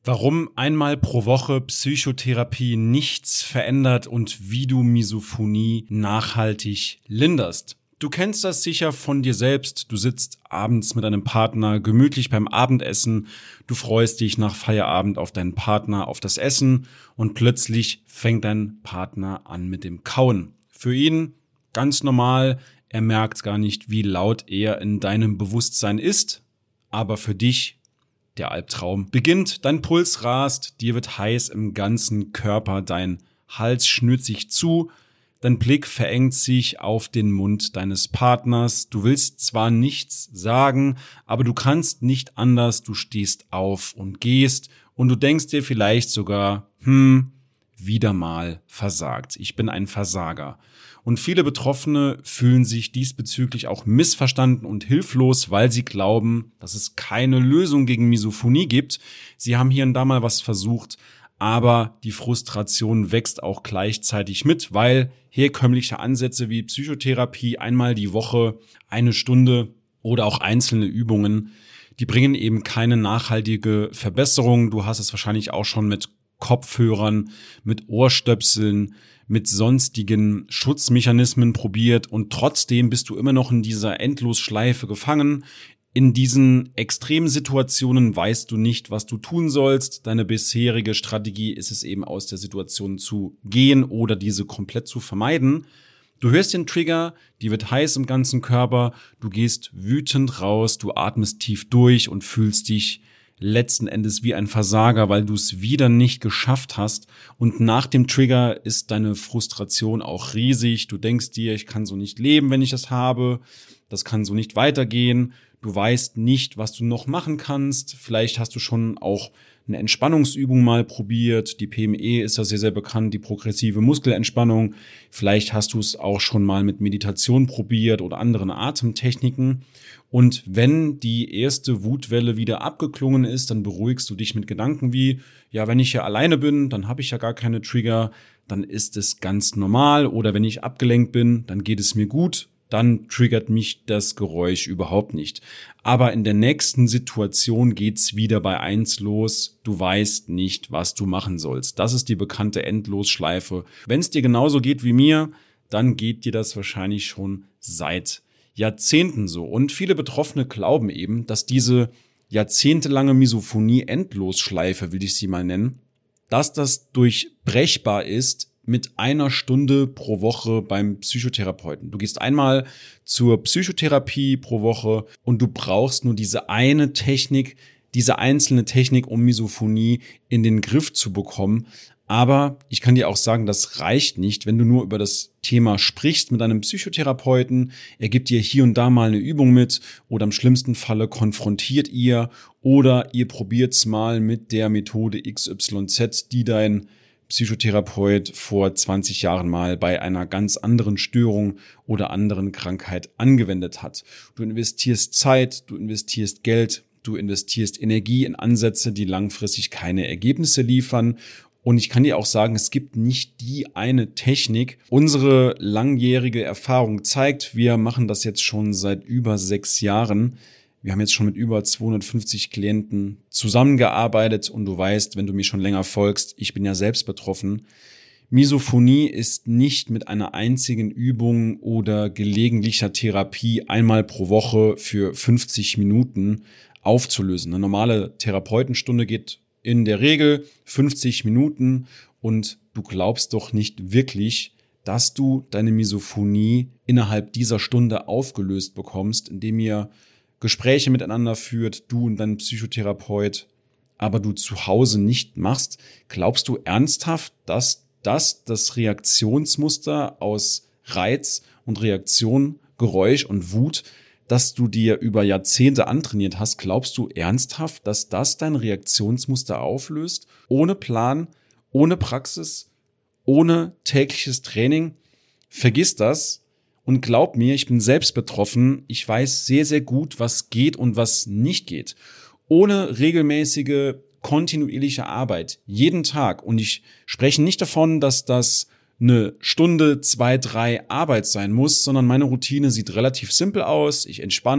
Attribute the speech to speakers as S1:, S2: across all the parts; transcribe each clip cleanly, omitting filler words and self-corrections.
S1: Warum einmal pro Woche Psychotherapie nichts verändert und wie du Misophonie nachhaltig linderst. Du kennst das sicher von dir selbst. Du sitzt abends mit deinem Partner gemütlich beim Abendessen. Du freust dich nach Feierabend auf deinen Partner, auf das Essen und plötzlich fängt dein Partner an mit dem Kauen. Für ihn ganz normal. Er merkt gar nicht, wie laut er in deinem Bewusstsein ist. Aber für dich der Albtraum beginnt, dein Puls rast, dir wird heiß im ganzen Körper, dein Hals schnürt sich zu, dein Blick verengt sich auf den Mund deines Partners. Du willst zwar nichts sagen, aber du kannst nicht anders, du stehst auf und gehst und du denkst dir vielleicht sogar, wieder mal versagt. Ich bin ein Versager. Und viele Betroffene fühlen sich diesbezüglich auch missverstanden und hilflos, weil sie glauben, dass es keine Lösung gegen Misophonie gibt. Sie haben hier und da mal was versucht, aber die Frustration wächst auch gleichzeitig mit, weil herkömmliche Ansätze wie Psychotherapie einmal die Woche, 1 Stunde oder auch einzelne Übungen, die bringen eben keine nachhaltige Verbesserung. Du hast es wahrscheinlich auch schon mit Kopfhörern, mit Ohrstöpseln, mit sonstigen Schutzmechanismen probiert und trotzdem bist du immer noch in dieser Endlosschleife gefangen. In diesen Extremsituationen weißt du nicht, was du tun sollst. Deine bisherige Strategie ist es eben, aus der Situation zu gehen oder diese komplett zu vermeiden. Du hörst den Trigger, dir wird heiß im ganzen Körper, du gehst wütend raus, du atmest tief durch und fühlst dich letzten Endes wie ein Versager, weil du es wieder nicht geschafft hast. Und nach dem Trigger ist deine Frustration auch riesig. Du denkst dir, ich kann so nicht leben, wenn ich das habe. Das kann so nicht weitergehen. Du weißt nicht, was du noch machen kannst. Vielleicht hast du schon auch eine Entspannungsübung mal probiert. Die PME ist ja sehr, sehr bekannt, die progressive Muskelentspannung. Vielleicht hast du es auch schon mal mit Meditation probiert oder anderen Atemtechniken. Und wenn die erste Wutwelle wieder abgeklungen ist, dann beruhigst du dich mit Gedanken wie, ja, wenn ich ja alleine bin, dann habe ich ja gar keine Trigger, dann ist es ganz normal. Oder wenn ich abgelenkt bin, dann geht es mir gut. Dann triggert mich das Geräusch überhaupt nicht. Aber in der nächsten Situation geht's wieder bei 1 los. Du weißt nicht, was du machen sollst. Das ist die bekannte Endlosschleife. Wenn es dir genauso geht wie mir, dann geht dir das wahrscheinlich schon seit Jahrzehnten so. Und viele Betroffene glauben eben, dass diese jahrzehntelange Misophonie-Endlosschleife, will ich sie mal nennen, dass das durchbrechbar ist mit 1 Stunde pro Woche beim Psychotherapeuten. Du gehst einmal zur Psychotherapie pro Woche und du brauchst nur diese eine Technik, diese einzelne Technik, um Misophonie in den Griff zu bekommen. Aber ich kann dir auch sagen, das reicht nicht, wenn du nur über das Thema sprichst mit einem Psychotherapeuten. Er gibt dir hier und da mal eine Übung mit oder im schlimmsten Falle konfrontiert ihr oder ihr probiert's mal mit der Methode XYZ, die dein Psychotherapeut vor 20 Jahren mal bei einer ganz anderen Störung oder anderen Krankheit angewendet hat. Du investierst Zeit, du investierst Geld, du investierst Energie in Ansätze, die langfristig keine Ergebnisse liefern. Und ich kann dir auch sagen, es gibt nicht die eine Technik. Unsere langjährige Erfahrung zeigt, wir machen das jetzt schon seit über 6 Jahren. Wir haben jetzt schon mit über 250 Klienten zusammengearbeitet und du weißt, wenn du mir schon länger folgst, ich bin ja selbst betroffen. Misophonie ist nicht mit einer einzigen Übung oder gelegentlicher Therapie einmal pro Woche für 50 Minuten aufzulösen. Eine normale Therapeutenstunde geht in der Regel 50 Minuten und du glaubst doch nicht wirklich, dass du deine Misophonie innerhalb dieser Stunde aufgelöst bekommst, indem ihr Gespräche miteinander führt, du und dein Psychotherapeut, aber du zu Hause nicht machst. Glaubst du ernsthaft, dass das Reaktionsmuster aus Reiz und Reaktion, Geräusch und Wut, das du dir über Jahrzehnte antrainiert hast, glaubst du ernsthaft, dass das dein Reaktionsmuster auflöst? Ohne Plan, ohne Praxis, ohne tägliches Training? Vergiss das. Und glaub mir, ich bin selbst betroffen. Ich weiß sehr, sehr gut, was geht und was nicht geht. Ohne regelmäßige, kontinuierliche Arbeit, jeden Tag. Und ich spreche nicht davon, dass das eine Stunde, 2, 3 Arbeit sein muss, sondern meine Routine sieht relativ simpel aus. Ich entspanne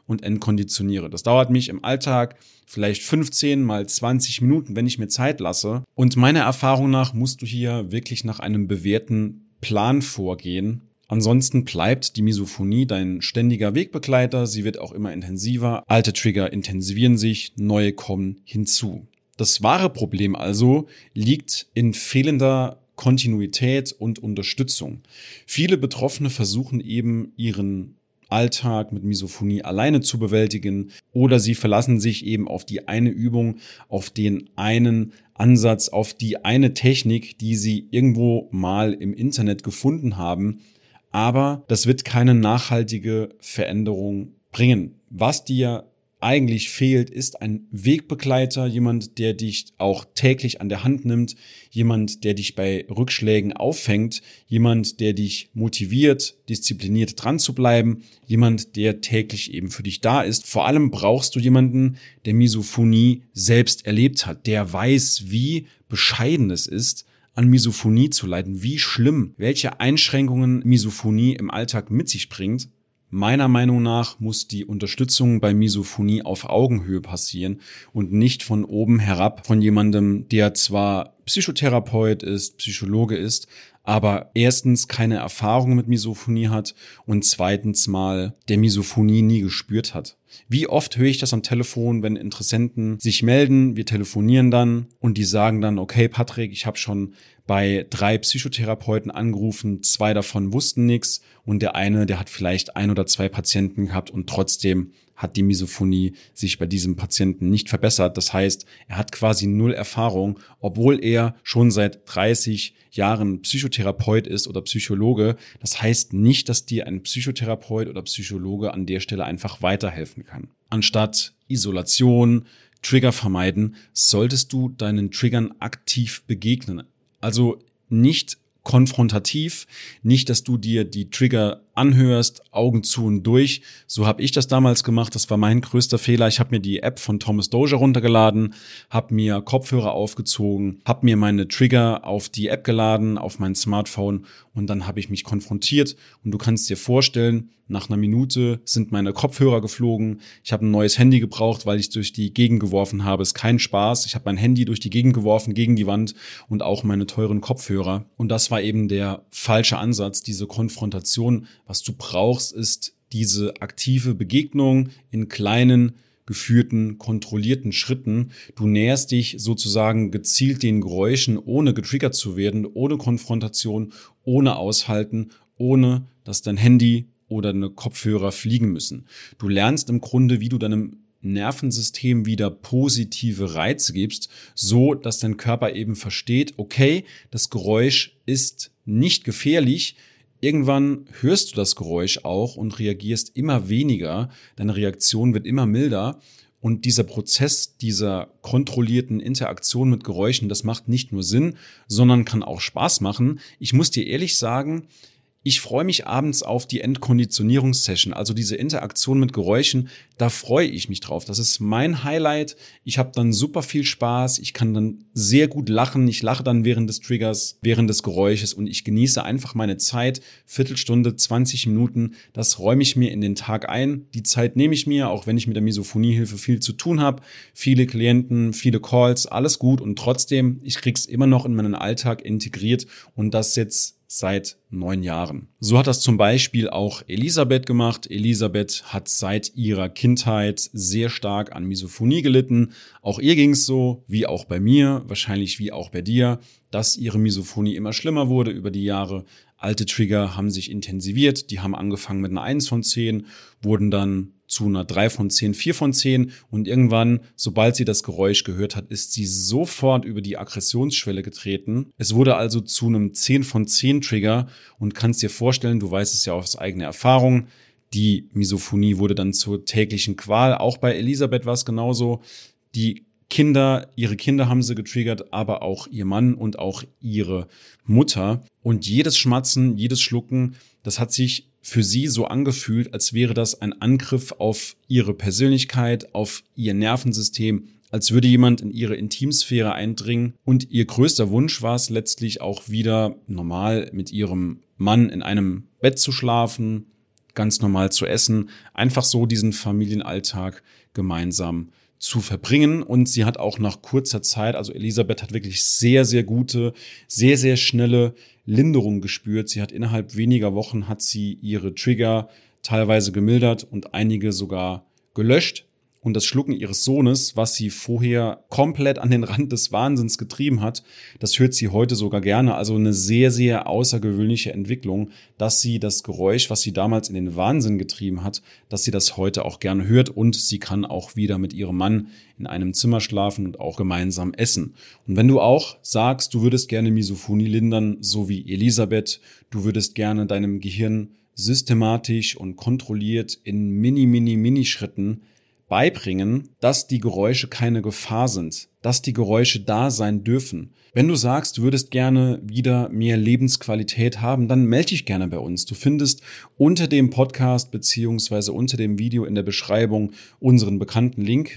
S1: und entkonditioniere. Das dauert mich im Alltag vielleicht 15 mal 20 Minuten, wenn ich mir Zeit lasse. Und meiner Erfahrung nach musst du hier wirklich nach einem bewährten Plan vorgehen. Ansonsten bleibt die Misophonie dein ständiger Wegbegleiter. Sie wird auch immer intensiver. Alte Trigger intensivieren sich, neue kommen hinzu. Das wahre Problem also liegt in fehlender Kontinuität und Unterstützung. Viele Betroffene versuchen eben ihren Alltag mit Misophonie alleine zu bewältigen oder sie verlassen sich eben auf die eine Übung, auf den einen Ansatz, auf die eine Technik, die sie irgendwo mal im Internet gefunden haben. Aber das wird keine nachhaltige Veränderung bringen. Was dir eigentlich fehlt, ist ein Wegbegleiter, jemand, der dich auch täglich an der Hand nimmt, jemand, der dich bei Rückschlägen auffängt, jemand, der dich motiviert, diszipliniert dran zu bleiben, jemand, der täglich eben für dich da ist. Vor allem brauchst du jemanden, der Misophonie selbst erlebt hat, der weiß, wie bescheiden es ist, an Misophonie zu leiden, wie schlimm, welche Einschränkungen Misophonie im Alltag mit sich bringt. Meiner Meinung nach muss die Unterstützung bei Misophonie auf Augenhöhe passieren und nicht von oben herab von jemandem, der zwar Psychotherapeut ist, Psychologe ist, aber erstens keine Erfahrung mit Misophonie hat und zweitens mal der Misophonie nie gespürt hat. Wie oft höre ich das am Telefon, wenn Interessenten sich melden, wir telefonieren dann und die sagen dann, okay Patrick, ich habe schon bei 3 Psychotherapeuten angerufen, 2 davon wussten nichts und der eine, der hat vielleicht 1 oder 2 Patienten gehabt und trotzdem hat die Misophonie sich bei diesem Patienten nicht verbessert. Das heißt, er hat quasi 0 Erfahrung, obwohl er schon seit 30 Jahren Psychotherapeut ist oder Psychologe. Das heißt nicht, dass dir ein Psychotherapeut oder Psychologe an der Stelle einfach weiterhelfen kann. Anstatt Isolation, Trigger vermeiden, solltest du deinen Triggern aktiv begegnen. Also nicht konfrontativ, nicht, dass du dir die Trigger anhörst, Augen zu und durch. So habe ich das damals gemacht. Das war mein größter Fehler. Ich habe mir die App von Thomas Dozier runtergeladen, habe mir Kopfhörer aufgezogen, habe mir meine Trigger auf die App geladen, auf mein Smartphone und dann habe ich mich konfrontiert. Und du kannst dir vorstellen, nach einer Minute sind meine Kopfhörer geflogen. Ich habe ein neues Handy gebraucht, weil ich durch die Gegend geworfen habe. Ist kein Spaß. Ich habe mein Handy durch die Gegend geworfen, gegen die Wand und auch meine teuren Kopfhörer. Und das war eben der falsche Ansatz, diese Konfrontation. Was du brauchst, ist diese aktive Begegnung in kleinen, geführten, kontrollierten Schritten. Du näherst dich sozusagen gezielt den Geräuschen, ohne getriggert zu werden, ohne Konfrontation, ohne Aushalten, ohne dass dein Handy oder deine Kopfhörer fliegen müssen. Du lernst im Grunde, wie du deinem Nervensystem wieder positive Reize gibst, so dass dein Körper eben versteht, okay, das Geräusch ist nicht gefährlich. Irgendwann hörst du das Geräusch auch und reagierst immer weniger. Deine Reaktion wird immer milder. Und dieser Prozess dieser kontrollierten Interaktion mit Geräuschen, das macht nicht nur Sinn, sondern kann auch Spaß machen. Ich muss dir ehrlich sagen, ich freue mich abends auf die Entkonditionierungssession, also diese Interaktion mit Geräuschen, da freue ich mich drauf. Das ist mein Highlight. Ich habe dann super viel Spaß, ich kann dann sehr gut lachen. Ich lache dann während des Triggers, während des Geräusches und ich genieße einfach meine Zeit, Viertelstunde, 20 Minuten. Das räume ich mir in den Tag ein. Die Zeit nehme ich mir, auch wenn ich mit der Misophoniehilfe viel zu tun habe. Viele Klienten, viele Calls, alles gut und trotzdem, ich krieg's immer noch in meinen Alltag integriert und das jetzt seit 9 Jahren. So hat das zum Beispiel auch Elisabeth gemacht. Elisabeth hat seit ihrer Kindheit sehr stark an Misophonie gelitten. Auch ihr ging es so, wie auch bei mir, wahrscheinlich wie auch bei dir, dass ihre Misophonie immer schlimmer wurde über die Jahre. Alte Trigger haben sich intensiviert, die haben angefangen mit einer 1 von 10, wurden dann zu einer 3 von 10, 4 von 10 und irgendwann, sobald sie das Geräusch gehört hat, ist sie sofort über die Aggressionsschwelle getreten. Es wurde also zu einem 10 von 10 Trigger und kannst dir vorstellen, du weißt es ja aus eigener Erfahrung, die Misophonie wurde dann zur täglichen Qual. Auch bei Elisabeth war es genauso. Ihre Kinder haben sie getriggert, aber auch ihr Mann und auch ihre Mutter. Und jedes Schmatzen, jedes Schlucken, das hat sich für sie so angefühlt, als wäre das ein Angriff auf ihre Persönlichkeit, auf ihr Nervensystem, als würde jemand in ihre Intimsphäre eindringen. Und ihr größter Wunsch war es letztlich auch wieder normal mit ihrem Mann in einem Bett zu schlafen, ganz normal zu essen, einfach so diesen Familienalltag gemeinsam zu verbringen. Und sie hat auch nach kurzer Zeit, also Elisabeth hat wirklich sehr, sehr gute, sehr, sehr schnelle Linderung gespürt. Sie hat innerhalb weniger Wochen hat sie ihre Trigger teilweise gemildert und einige sogar gelöscht. Und das Schlucken ihres Sohnes, was sie vorher komplett an den Rand des Wahnsinns getrieben hat, das hört sie heute sogar gerne. Also eine sehr, sehr außergewöhnliche Entwicklung, dass sie das Geräusch, was sie damals in den Wahnsinn getrieben hat, dass sie das heute auch gerne hört. Und sie kann auch wieder mit ihrem Mann in einem Zimmer schlafen und auch gemeinsam essen. Und wenn du auch sagst, du würdest gerne Misophonie lindern, so wie Elisabeth, du würdest gerne deinem Gehirn systematisch und kontrolliert in Mini-Schritten beibringen, dass die Geräusche keine Gefahr sind, dass die Geräusche da sein dürfen. Wenn du sagst, du würdest gerne wieder mehr Lebensqualität haben, dann melde dich gerne bei uns. Du findest unter dem Podcast beziehungsweise unter dem Video in der Beschreibung unseren bekannten Link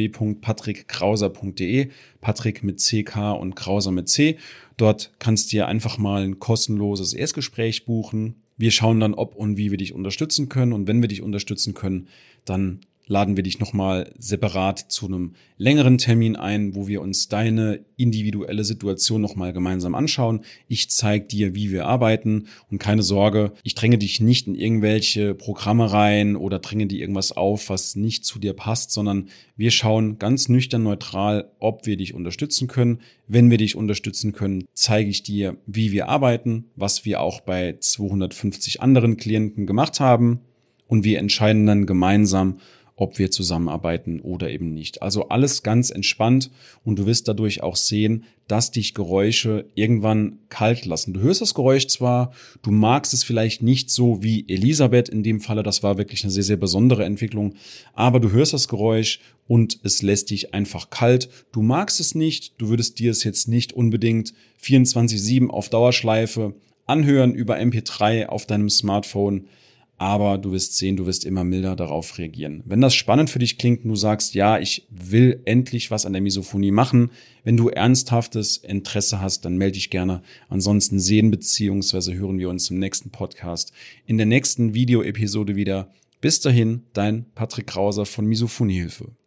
S1: www.patrickkrauser.de, Patrick mit CK und Krauser mit C. Dort kannst du dir einfach mal ein kostenloses Erstgespräch buchen. Wir schauen dann, ob und wie wir dich unterstützen können. Und wenn wir dich unterstützen können, dann laden wir dich nochmal separat zu einem längeren Termin ein, wo wir uns deine individuelle Situation nochmal gemeinsam anschauen. Ich zeige dir, wie wir arbeiten und keine Sorge, ich dränge dich nicht in irgendwelche Programme rein oder dränge dir irgendwas auf, was nicht zu dir passt, sondern wir schauen ganz nüchtern neutral, ob wir dich unterstützen können. Wenn wir dich unterstützen können, zeige ich dir, wie wir arbeiten, was wir auch bei 250 anderen Klienten gemacht haben und wir entscheiden dann gemeinsam, ob wir zusammenarbeiten oder eben nicht. Also alles ganz entspannt und du wirst dadurch auch sehen, dass dich Geräusche irgendwann kalt lassen. Du hörst das Geräusch zwar, du magst es vielleicht nicht so wie Elisabeth in dem Falle, das war wirklich eine sehr, sehr besondere Entwicklung, aber du hörst das Geräusch und es lässt dich einfach kalt. Du magst es nicht, du würdest dir es jetzt nicht unbedingt 24/7 auf Dauerschleife anhören über MP3 auf deinem Smartphone, aber du wirst sehen, du wirst immer milder darauf reagieren. Wenn das spannend für dich klingt und du sagst, ja, ich will endlich was an der Misophonie machen, wenn du ernsthaftes Interesse hast, dann melde dich gerne. Ansonsten sehen bzw. hören wir uns im nächsten Podcast, in der nächsten Videoepisode wieder. Bis dahin, dein Patrick Krauser von Misophoniehilfe.